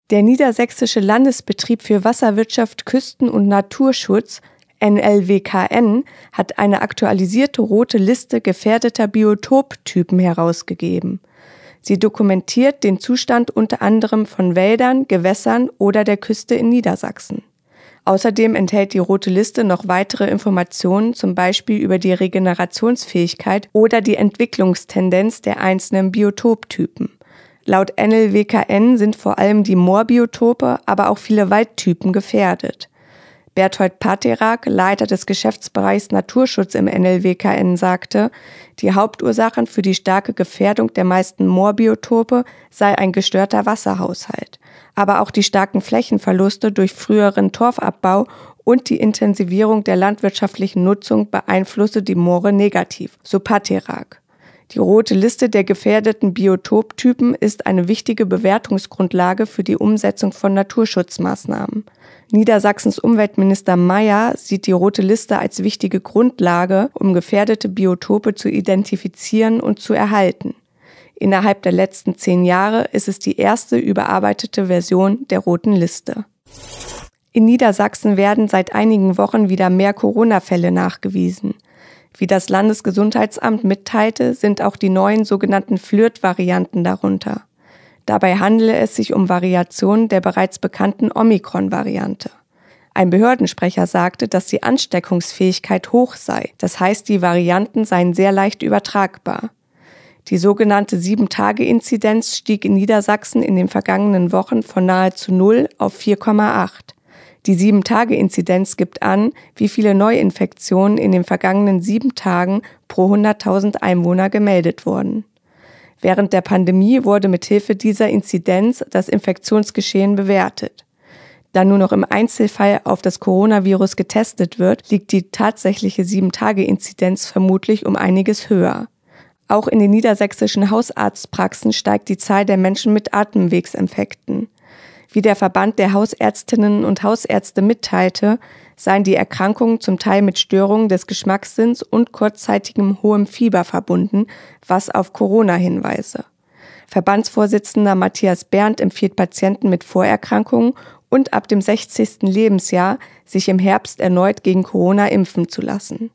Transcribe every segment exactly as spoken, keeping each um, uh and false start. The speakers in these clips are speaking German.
Der Niedersächsische Landesbetrieb für Wasserwirtschaft, Küsten- und Naturschutz, N L W K N, hat eine aktualisierte rote Liste gefährdeter Biotoptypen herausgegeben. Sie dokumentiert den Zustand unter anderem von Wäldern, Gewässern oder der Küste in Niedersachsen. Außerdem enthält die rote Liste noch weitere Informationen, zum Beispiel über die Regenerationsfähigkeit oder die Entwicklungstendenz der einzelnen Biotoptypen. Laut N L W K N sind vor allem die Moorbiotope, aber auch viele Waldtypen gefährdet. Berthold Paterak, Leiter des Geschäftsbereichs Naturschutz im N L W K N, sagte, die Hauptursachen für die starke Gefährdung der meisten Moorbiotope sei ein gestörter Wasserhaushalt. Aber auch die starken Flächenverluste durch früheren Torfabbau und die Intensivierung der landwirtschaftlichen Nutzung beeinflusse die Moore negativ, so Paterak. Die rote Liste der gefährdeten Biotoptypen ist eine wichtige Bewertungsgrundlage für die Umsetzung von Naturschutzmaßnahmen. Niedersachsens Umweltminister Mayer sieht die rote Liste als wichtige Grundlage, um gefährdete Biotope zu identifizieren und zu erhalten. Innerhalb der letzten zehn Jahre ist es die erste überarbeitete Version der roten Liste. In Niedersachsen werden seit einigen Wochen wieder mehr Corona-Fälle nachgewiesen. Wie das Landesgesundheitsamt mitteilte, sind auch die neuen sogenannten Flirt-Varianten darunter. Dabei handele es sich um Variationen der bereits bekannten Omikron-Variante. Ein Behördensprecher sagte, dass die Ansteckungsfähigkeit hoch sei, das heißt, die Varianten seien sehr leicht übertragbar. Die sogenannte sieben Tage Inzidenz stieg in Niedersachsen in den vergangenen Wochen von nahezu null auf vier Komma acht. Die sieben Tage Inzidenz gibt an, wie viele Neuinfektionen in den vergangenen sieben Tagen pro hunderttausend Einwohner gemeldet wurden. Während der Pandemie wurde mithilfe dieser Inzidenz das Infektionsgeschehen bewertet. Da nur noch im Einzelfall auf das Coronavirus getestet wird, liegt die tatsächliche sieben Tage Inzidenz vermutlich um einiges höher. Auch in den niedersächsischen Hausarztpraxen steigt die Zahl der Menschen mit Atemwegsinfekten. Wie der Verband der Hausärztinnen und Hausärzte mitteilte, seien die Erkrankungen zum Teil mit Störungen des Geschmackssinns und kurzzeitigem hohem Fieber verbunden, was auf Corona hinweise. Verbandsvorsitzender Matthias Berndt empfiehlt Patienten mit Vorerkrankungen und ab dem sechzigsten Lebensjahr, sich im Herbst erneut gegen Corona impfen zu lassen.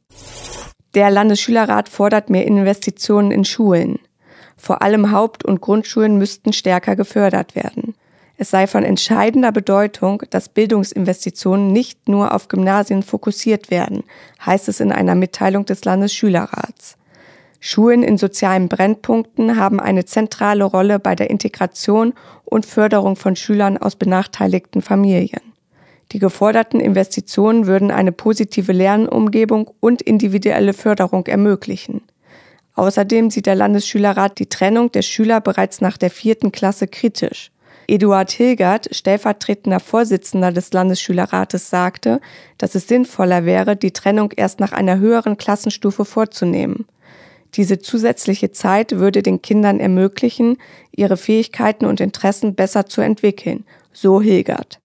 Der Landesschülerrat fordert mehr Investitionen in Schulen. Vor allem Haupt- und Grundschulen müssten stärker gefördert werden. Es sei von entscheidender Bedeutung, dass Bildungsinvestitionen nicht nur auf Gymnasien fokussiert werden, heißt es in einer Mitteilung des Landesschülerrats. Schulen in sozialen Brennpunkten haben eine zentrale Rolle bei der Integration und Förderung von Schülern aus benachteiligten Familien. Die geforderten Investitionen würden eine positive Lernumgebung und individuelle Förderung ermöglichen. Außerdem sieht der Landesschülerrat die Trennung der Schüler bereits nach der vierten Klasse kritisch. Eduard Hilgert, stellvertretender Vorsitzender des Landesschülerrates, sagte, dass es sinnvoller wäre, die Trennung erst nach einer höheren Klassenstufe vorzunehmen. Diese zusätzliche Zeit würde den Kindern ermöglichen, ihre Fähigkeiten und Interessen besser zu entwickeln, so Hilgert.